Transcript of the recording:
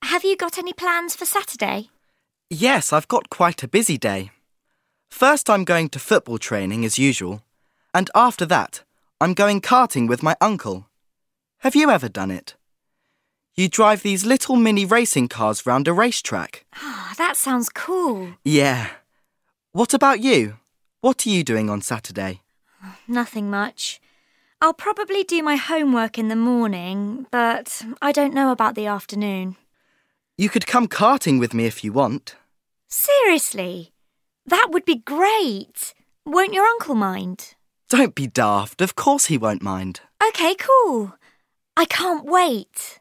Have you got any plans for Saturday? Yes, I've got quite a busy day. First, I'm going to football training as usual, and after that, I'm going karting with my uncle. Have you ever done it? You drive these little mini racing cars round a racetrack. Oh, that sounds cool. Yeah. What about you? What are you doing on Saturday? Nothing much. I'll probably do my homework in the morning, but I don't know about the afternoon. You could come karting with me if you want. Seriously? That would be great. Won't your uncle mind? Don't be daft. Of course he won't mind. OK, cool. I can't wait.